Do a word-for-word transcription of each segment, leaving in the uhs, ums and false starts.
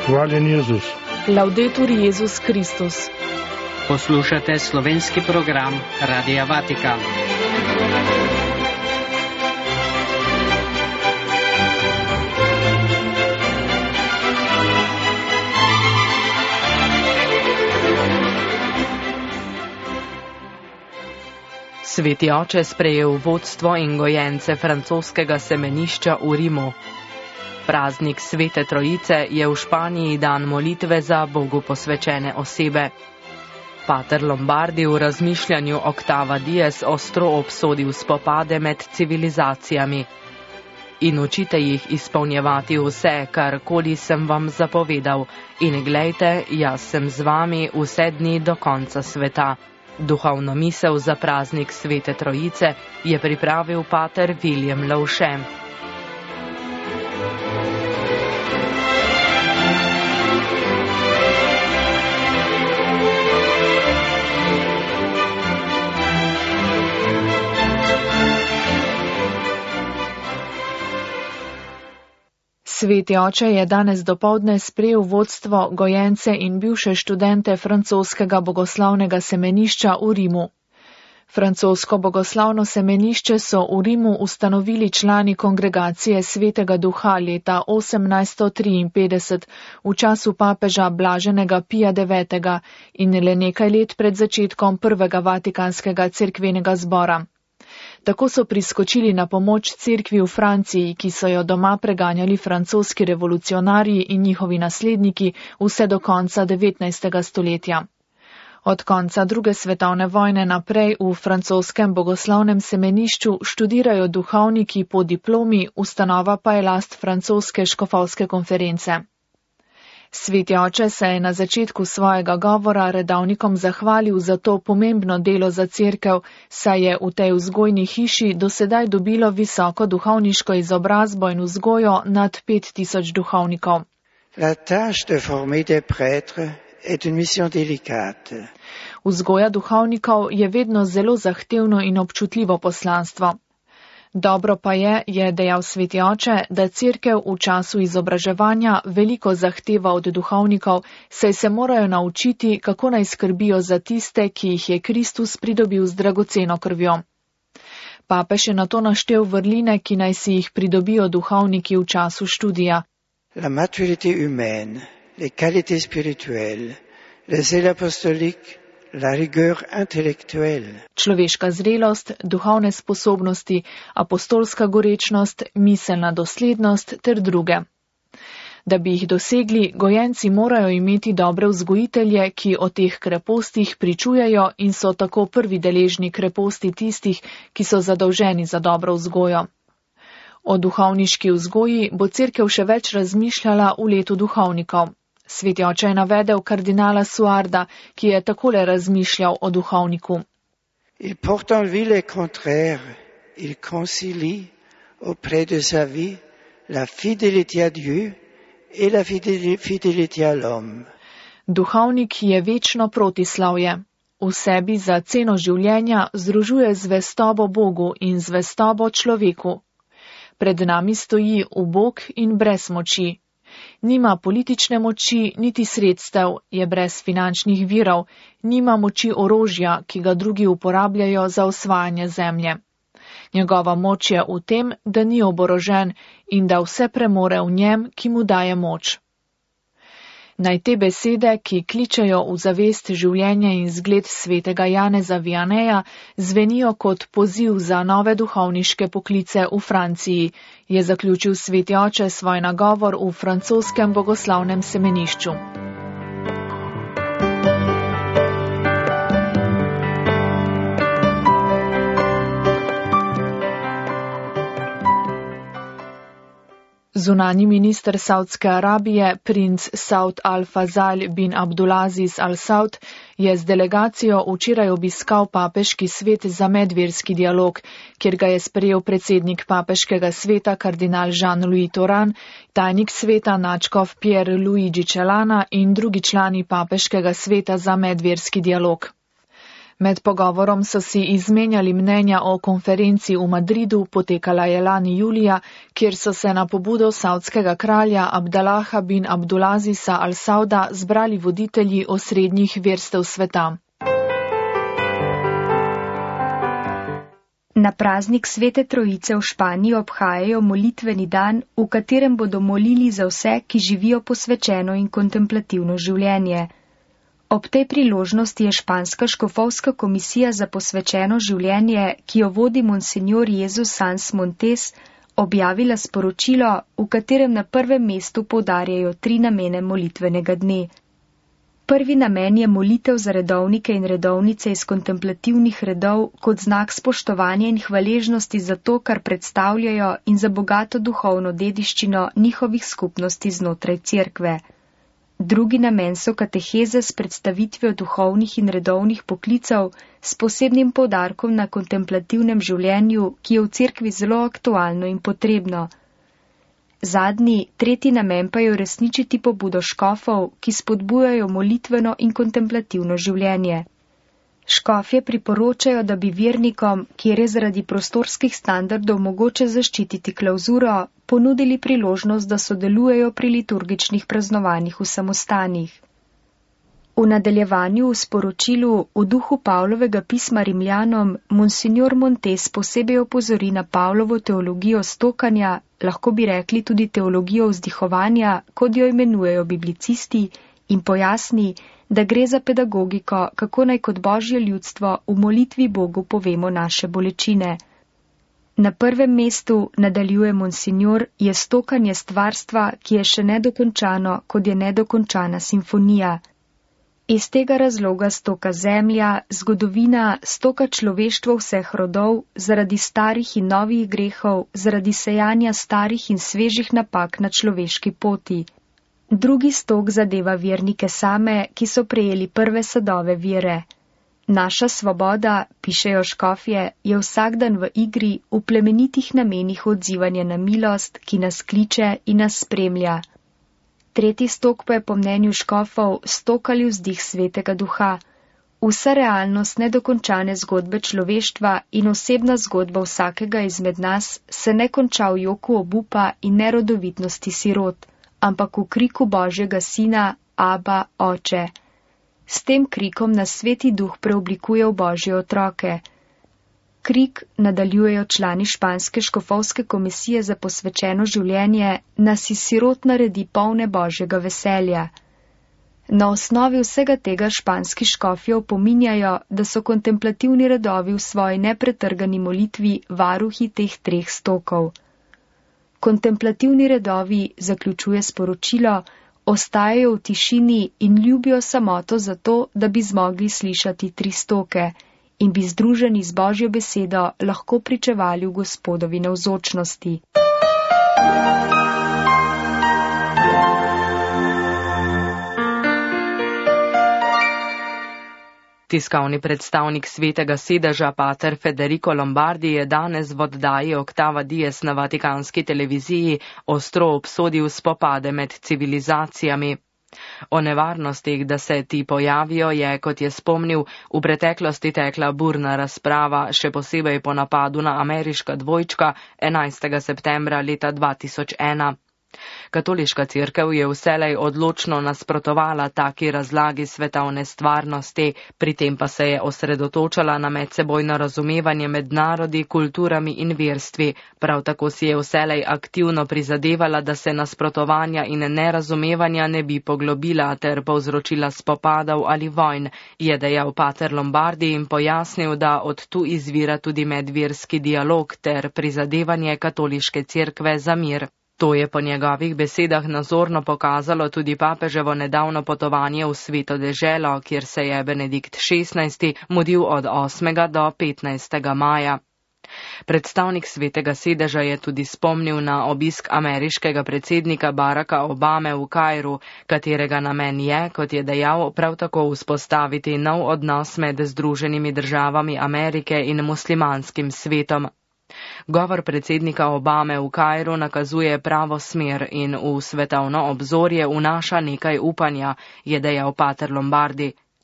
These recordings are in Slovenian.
Hvaljen Jezus. Laudetur Jezus Kristus. Poslušate slovenski program Radia Vatikan. Sveti oče sprejel vodstvo in gojence francoskega semenišča v Rimu. Praznik Svete Trojice je v Španiji dan molitve za Bogu posvečene osebe. Pater Lombardi v razmišljanju Octava Dies ostro obsodil spopade med civilizacijami. In učite jih izpolnjevati vse, karkoli sem vam zapovedal. In glejte, jaz sem z vami vse dni do konca sveta. Duhovno misel za praznik Svete Trojice je pripravil pater William Lovše. Sveti oče je danes dopoldne sprejel vodstvo, gojence in bivše študente francoskega bogoslavnega semenišča v Rimu. Francosko bogoslavno semenišče so v Rimu ustanovili člani kongregacije Svetega Duha leta osemnajststo triinpetdeset v času papeža Blaženega Pija devetega in le nekaj let pred začetkom prvega vatikanskega cerkvenega zbora. Tako so priskočili na pomoč cerkvi v Franciji, ki so jo doma preganjali francoski revolucionarji in njihovi nasledniki vse do konca devetnajstega stoletja. Od konca druge svetovne vojne naprej v francoskem bogoslavnem semenišču študirajo duhovniki po diplomi, ustanova pa je last francoske škofovske konference. Sveti oče se je na začetku svojega govora redavnikom zahvalil za to pomembno delo za cerkev, saj je v tej vzgojni hiši dosedaj dobilo visoko duhovniško izobrazbo in vzgojo nad pet tisoč duhovnikov. La tâche de former des prêtres est une mission délicate. Vzgoja duhovnikov je vedno zelo zahtevno in občutljivo poslanstvo. Dobro pa je, je dejal sveti oče, da cerkev v času izobraževanja veliko zahteva od duhovnikov, saj se morajo naučiti, kako naj skrbijo za tiste, ki jih je Kristus pridobil z dragoceno krvjo. Papež je nato naštel vrline, ki naj si jih pridobijo duhovniki v času študija. La maturité humaine, les qualités spirituelles, le zèle apostolique, la rigueur intellectuelle. Človeška zrelost, duhovne sposobnosti, apostolska gorečnost, miselna doslednost ter druge. Da bi jih dosegli, gojenci morajo imeti dobre vzgojitelje, ki o teh krepostih pričujejo in so tako prvi deležni kreposti tistih, ki so zadolženi za dobro vzgojo. O duhovniški vzgoji bo cerkev še več razmišljala v letu duhovnikov. Sveti oče je navedel kardinala Suarda, ki je takole razmišljal o duhovniku. Il porte en lui les contraires, il concilie auprès de sa vie la fidélité à Dieu et la fidélité à l'homme. Duhovnik je večno protislavje. V sebi za ceno življenja združuje zvestobo Bogu in zvestobo človeku. Pred nami stoji ubog in brez moči. Nima politične moči, niti sredstev, je brez finančnih virov, nima moči orožja, ki ga drugi uporabljajo za osvajanje zemlje. Njegova moč je v tem, da ni oborožen in da vse premore v njem, ki mu daje moč. Naj te besede, ki kličejo v zavest življenja in zgled svetega Janeza Vianeja, zvenijo kot poziv za nove duhovniške poklice v Franciji, je zaključil sveti oče svoj nagovor v francoskem bogoslavnem semenišču. Zunanji minister Saudske Arabije, princ Saud al-Fazal bin Abdulaziz al-Saud, je z delegacijo včeraj obiskal papeški svet za medverski dialog, kjer ga je sprejel predsednik papeškega sveta kardinal Jean-Louis Toran, tajnik sveta nadškof Pier Luigi Celana in drugi člani papeškega sveta za medverski dialog. Med pogovorom so si izmenjali mnenja o konferenci v Madridu, potekala je lani julija, kjer so se na pobudo savdskega kralja Abdalaha bin Abdulazisa al-Sauda zbrali voditelji osrednjih verstev sveta. Na praznik Svete Trojice v Španiji obhajajo molitveni dan, v katerem bodo molili za vse, ki živijo posvečeno in kontemplativno življenje. Ob tej priložnosti je španska škofovska komisija za posvečeno življenje, ki jo vodi monsignor Jesus Sans Montes, objavila sporočilo, v katerem na prvem mestu poudarjajo tri namene molitvenega dne. Prvi namen je molitev za redovnike in redovnice iz kontemplativnih redov kot znak spoštovanja in hvaležnosti za to, kar predstavljajo in za bogato duhovno dediščino njihovih skupnosti znotraj cerkve. Drugi namen so kateheze s predstavitvijo duhovnih in redovnih poklicev s posebnim poudarkom na kontemplativnem življenju, ki je v cerkvi zelo aktualno in potrebno. Zadnji, tretji namen pa je uresničiti pobudo škofov, ki spodbujajo molitveno in kontemplativno življenje. Škofje priporočajo, da bi vernikom, kjer je zaradi prostorskih standardov mogoče zaščititi klavzuro, ponudili priložnost, da sodelujejo pri liturgičnih praznovanjih v samostanih. V nadaljevanju v sporočilu v duhu Pavlovega pisma Rimljanom monsignor Montes posebej opozori na Pavlovo teologijo stokanja, lahko bi rekli tudi teologijo vzdihovanja, kot jo imenujejo biblicisti, in pojasni, da gre za pedagogiko, kako naj kot Božje ljudstvo v molitvi Bogu povemo naše bolečine. Na prvem mestu, nadaljuje monsignor, je stokanje stvarstva, ki je še nedokončano, kot je nedokončana simfonija. Iz tega razloga stoka zemlja, zgodovina, stoka človeštvo vseh rodov, zaradi starih in novih grehov, zaradi sejanja starih in svežih napak na človeški poti. Drugi stok zadeva vernike same, ki so prejeli prve sadove vere. Naša svoboda, pišejo škofje, je vsak dan v igri v plemenitih namenih odzivanja na milost, ki nas kliče in nas spremlja. Tretji stok pa je po mnenju škofov stok ali vzdih Svetega Duha. Vsa realnost nedokončane zgodbe človeštva in osebna zgodba vsakega izmed nas se ne konča v joku obupa in nerodovitnosti sirot, ampak v kriku Božjega Sina, Aba, Oče. S tem krikom nas Sveti Duh preoblikuje v Božje otroke. Krik, nadaljujejo člani španske škofovske komisije za posvečeno življenje, nas iz sirot naredi polne Božjega veselja. Na osnovi vsega tega španski škofje opominjajo, da so kontemplativni redovi v svoji nepretrgani molitvi varuhi teh treh stokov. Kontemplativni redovi, zaključuje sporočilo, ostajajo v tišini in ljubijo samoto zato, da bi zmogli slišati tri stoke in bi združeni z Božjo besedo lahko pričevali v Gospodovi navzočnosti. Tiskovni predstavnik Svetega sedeža pater Federico Lombardi je danes v oddaji Oktava Dies na vatikanski televiziji ostro obsodil spopade med civilizacijami. O nevarnostih, da se ti pojavijo, je, kot je spomnil, v preteklosti tekla burna razprava, še posebej po napadu na ameriška dvojčka enajstega septembra leta dva tisoč ena. Katoliška cerkev je vselej odločno nasprotovala taki razlagi svetovne stvarnosti, pri tem pa se je osredotočala na medsebojno razumevanje med narodi, kulturami in verstvi. Prav tako si je vselej aktivno prizadevala, da se nasprotovanja in nerazumevanja ne bi poglobila ter povzročila spopadov ali vojn, je dejal pater Lombardi in pojasnil, da od tu izvira tudi medverski dialog ter prizadevanje katoliške cerkve za mir. To je po njegovih besedah nazorno pokazalo tudi papeževo nedavno potovanje v Sveto deželo, kjer se je Benedikt šestnajsti mudil od osmega do petnajstega maja. Predstavnik Svetega sedeža je tudi spomnil na obisk ameriškega predsednika Baracka Obame v Kairu, katerega namen je, kot je dejal, prav tako vzpostaviti nov odnos med Združenimi državami Amerike in muslimanskim svetom. Govor predsednika Obame v Kairu nakazuje pravo smer in v svetovno obzorje vnaša nekaj upanja, je dejal pater Lombardi.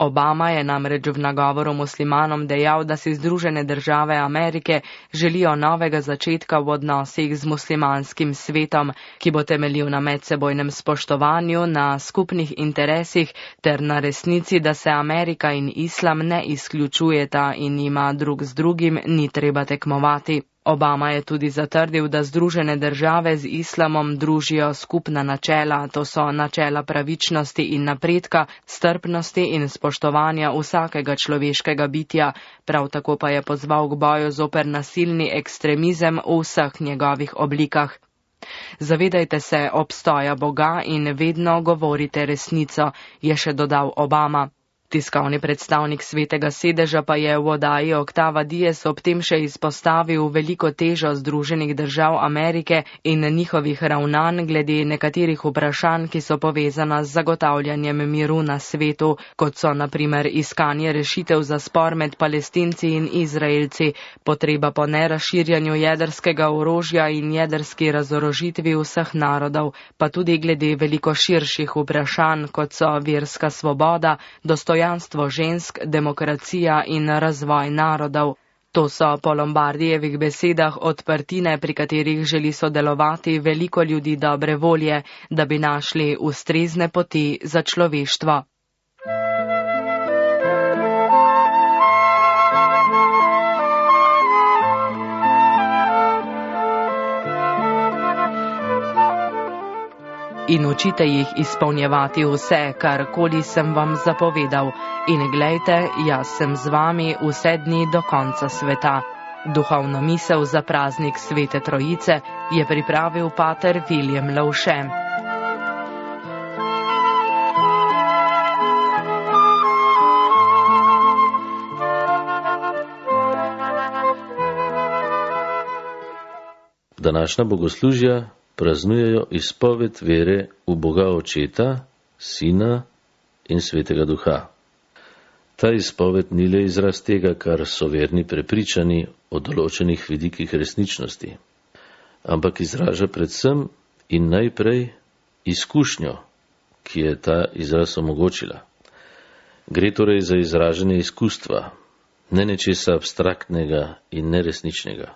Obama je namreč v nagovoru muslimanom dejal, da si Združene države Amerike želijo novega začetka v odnosih z muslimanskim svetom, ki bo temeljil na medsebojnem spoštovanju, na skupnih interesih ter na resnici, da se Amerika in islam ne izključujeta in jima drug z drugim ni treba tekmovati. Obama je tudi zatrdil, da Združene države z islamom družijo skupna načela, to so načela pravičnosti in napredka, strpnosti in spoštovanja vsakega človeškega bitja, prav tako pa je pozval k boju zoper nasilni ekstremizem v vseh njegovih oblikah. Zavedajte se obstoja Boga in vedno govorite resnico, je še dodal Obama. Tiskovni predstavnik Svetega sedeža pa je v oddaji Oktava Dies ob tem še izpostavil veliko težo Združenih držav Amerike in njihovih ravnanj glede nekaterih vprašanj, ki so povezana z zagotavljanjem miru na svetu, kot so na primer iskanje rešitev za spor med Palestinci in Izraelci, potreba po neraširjanju jedrskega orožja in jedrski razorožitvi vseh narodov, pa tudi glede veliko širših vprašanj, kot so verska svoboda, dostojanstvo dostojanstvo žensk, demokracija in razvoj narodov. To so po Lombardijevih besedah odprtine, pri katerih želi sodelovati veliko ljudi dobre volje, da bi našli ustrezne poti za človeštvo. In učite jih izpolnjevati vse, karkoli sem vam zapovedal. In glejte, jaz sem z vami vse dni do konca sveta. Duhovno misel za praznik Svete Trojice je pripravil pater William Lovše. Današnja bogoslužja praznujejo izpoved vere v Boga Očeta, Sina in Svetega Duha. Ta izpoved ni le izraz tega, kar so verni prepričani o določenih vidikih resničnosti, ampak izraža predvsem in najprej izkušnjo, ki je ta izraz omogočila. Gre torej za izražanje izkustva, ne nečesa abstraktnega in neresničnega.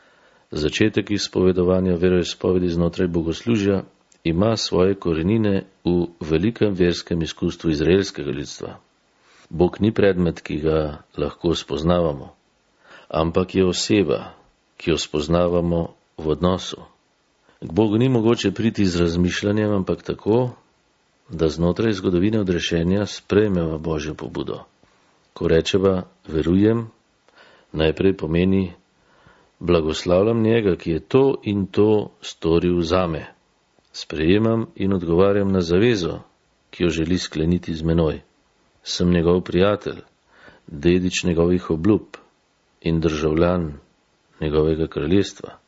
Začetek izpovedovanja veroizpovedi znotraj bogoslužja ima svoje korenine v velikem verskem izkustvu izraelskega ljudstva. Bog ni predmet, ki ga lahko spoznavamo, ampak je oseba, ki jo spoznavamo v odnosu. K Bogu ni mogoče priti z razmišljanjem, ampak tako, da znotraj zgodovine odrešenja sprejmeva Božjo pobudo. Ko rečeva verujem, najprej pomeni blagoslavljam njega, ki je to in to storil zame. Sprejemam in odgovarjam na zavezo, ki jo želi skleniti z menoj. Sem njegov prijatelj, dedič njegovih obljub in državljan njegovega kraljestva.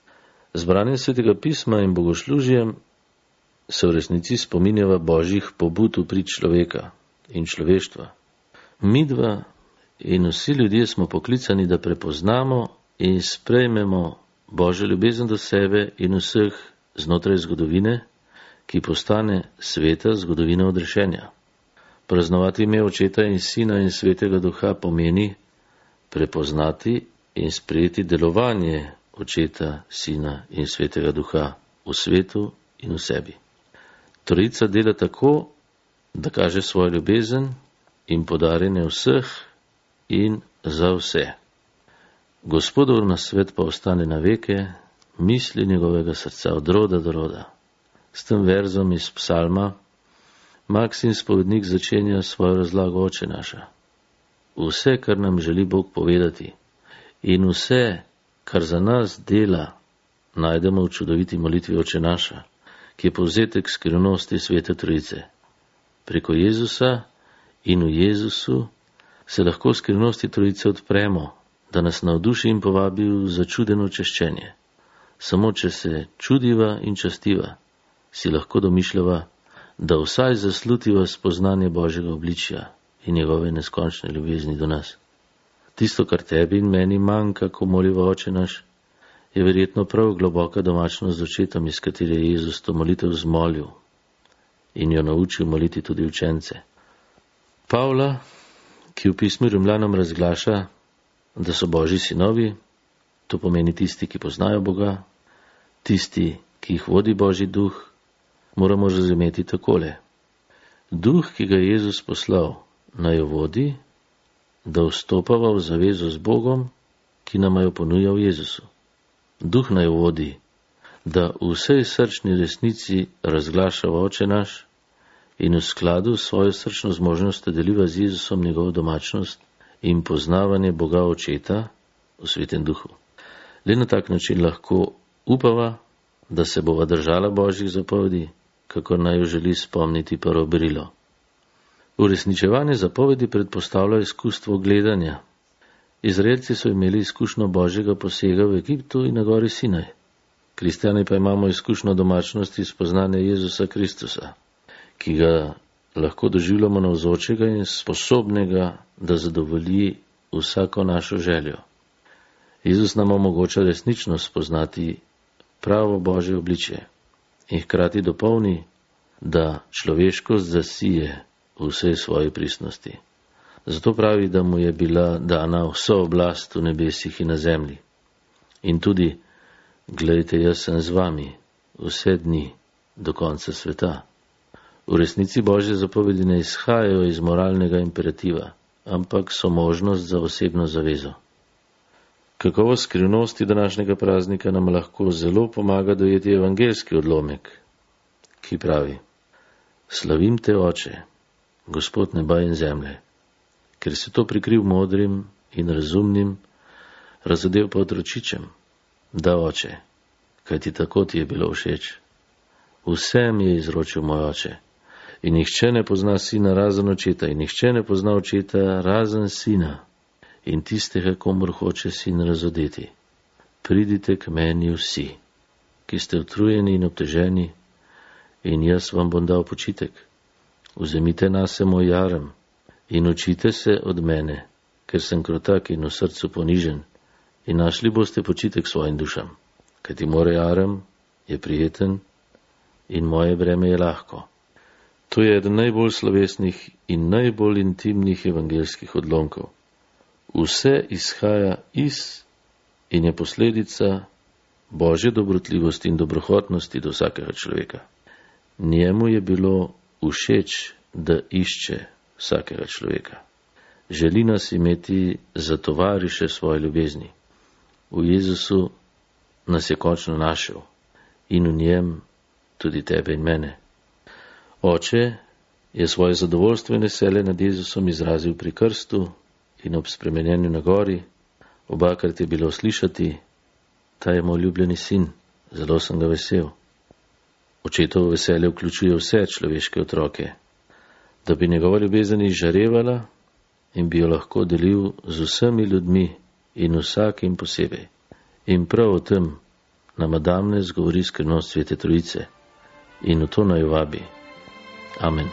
Z branjem Svetega pisma in bogoslužjem se v resnici spominjava Božjih pobud v prid človeka in človeštva. Midva in vsi ljudje smo poklicani, da prepoznamo in sprejmemo Božjo ljubezen do sebe in vseh znotraj zgodovine, ki postane sveta zgodovina odrešenja. Praznovati ime Očeta in Sina in Svetega Duha pomeni prepoznati in sprejeti delovanje Očeta, Sina in Svetega Duha v svetu in v sebi. Trojica dela tako, da kaže svojo ljubezen in podarjanje vseh in za vse. Gospodov na svet pa ostane na veke, misli njegovega srca od roda do roda. S tem verzom iz psalma Maksim spovednik začenja svojo razlago Oče naša. Vse, kar nam želi Bog povedati in vse, kar za nas dela, najdemo v čudoviti molitvi Oče naša, ki je povzetek skrivnosti Svete Trojice. Preko Jezusa in v Jezusu se lahko skrivnosti Trojice odpremo, da nas navduši in povabi v začudeno češčenje. Samo če se čudiva in častiva, si lahko domišljava, da vsaj zaslutiva spoznanje Božjega obličja in njegove neskončne ljubezni do nas. Tisto, kar tebi in meni manjka, ko moliva Oče naš, je verjetno prav globoka domačnost z očetom, iz katere je Jezus to molitev zmolil in jo naučil moliti tudi učence. Pavla, ki v pismu Rimljanom razglaša, da so Božji sinovi, to pomeni tisti, ki poznajo Boga, tisti, ki jih vodi Božji duh, moramo razumeti takole. Duh, ki ga je Jezus poslal, naj jo vodi, da vstopava v zavezo z Bogom, ki nama jo ponuja v Jezusu. Duh naj jo vodi, da v vsej srčni resnici razglašava Oče naš in v skladu s svojo srčno zmožnostjo deliva z Jezusom njegovo domačnost in poznavanje Boga Očeta v Svetem Duhu. Le na tak način lahko upava, da se bova držala Božjih zapovedi, kako naj jo želi spomniti prvo berilo. Uresničevanje zapovedi predpostavlja izkustvo gledanja. Izraelci so imeli izkušnjo Božjega posega v Egiptu in na gori Sinaj. Kristjani pa imamo izkušnjo domačnosti spoznanja Jezusa Kristusa, ki ga lahko doživljamo navzočega in sposobnega, da zadovolji vsako našo željo. Jezus nam omogoča resnično spoznati pravo Božje obličje in hkrati dopolni, da človeškost zasije v vsej svoji pristnosti. Zato pravi, da mu je bila dana vsa oblast v nebesih in na zemlji. In tudi, glejte, jaz sem z vami vse dni do konca sveta. V resnici Božje zapovedi ne izhajajo iz moralnega imperativa, ampak so možnost za osebno zavezo. Kakovost skrivnosti današnjega praznika nam lahko zelo pomaga dojeti evangeljski odlomek, ki pravi: Slavim te, Oče, Gospod neba in zemlje, ker si to prikril modrim in razumnim, razodel pa otročičem. Da, Oče, kajti tako ti je bilo všeč. Vsem je izročil moj Oče. In nihče ne pozna sina razen očeta, in nihče ne pozna očeta razen sina in tistega, komur hoče sin razodeti. Pridite k meni vsi, ki ste utrujeni in obteženi, in jaz vam bom dal počitek. Vzemite nase moj jarem in učite se od mene, ker sem krotak in v srcu ponižen, in našli boste počitek svojim dušam, kajti moj jarem je prijeten in moje breme je lahko. To je eden najbolj slovesnih in najbolj intimnih evangeljskih odlomkov. Vse izhaja iz in je posledica Božje dobrotljivosti in dobrohotnosti do vsakega človeka. Njemu je bilo všeč, da išče vsakega človeka. Želi nas imeti za tovariše svoje ljubezni. V Jezusu nas je končno našel in v njem tudi tebe in mene. Oče je svoje zadovoljstvo in veselje nad Jezusom izrazil pri krstu in ob spremenjenju na gori. Obakrat je bilo slišati: ta je moj ljubljeni sin, zelo sem ga vesel. Očetovo veselje vključuje vse človeške otroke, da bi njegova ljubezen izžarevala in bi jo lahko delil z vsemi ljudmi in vsakim posebej. In prav o tem nama danes govori skrivnost Svete Trojice in v to naj vabi. Amen.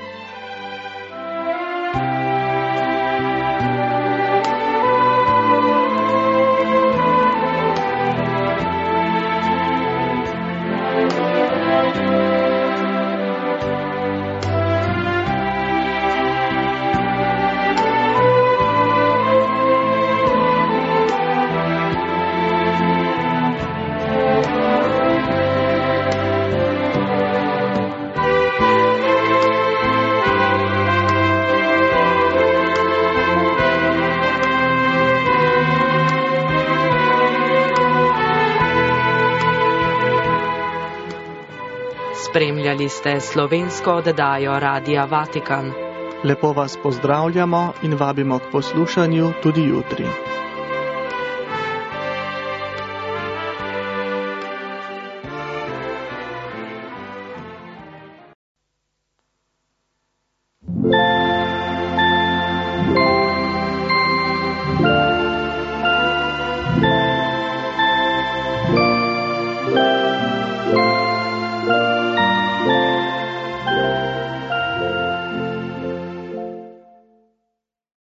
Spremljali ste slovensko oddajo Radia Vatikan. Lepo vas pozdravljamo in vabimo k poslušanju tudi jutri.